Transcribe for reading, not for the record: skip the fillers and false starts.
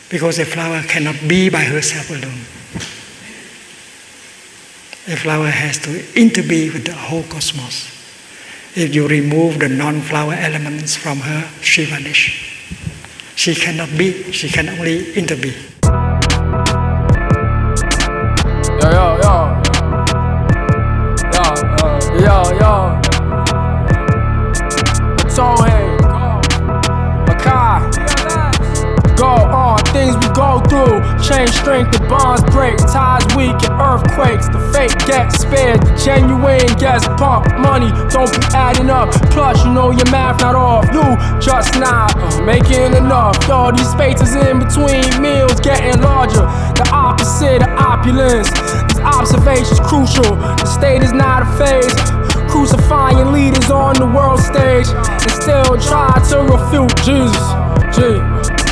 Because a flower cannot be by herself alone. A flower has to interbe with the whole cosmos. If you remove the non-flower elements from her, she vanishes. She cannot be, she can only interbe. Yo, yo, yo. Yo, yo, yo. Towhead. Makai. Go on, things we go through. Change strength, the bonds break. Ties weaken, earthquakes. The fake gets spared, the genuine gets pumped. Money don't be adding up. Plus, you know your math not off. You just not making enough. Yo, these spaces in between meals getting larger. The opposite of opulence. These observations crucial. The state is not a phase. Crucifying leaders on the world stage and still try to refute Jesus. Gee.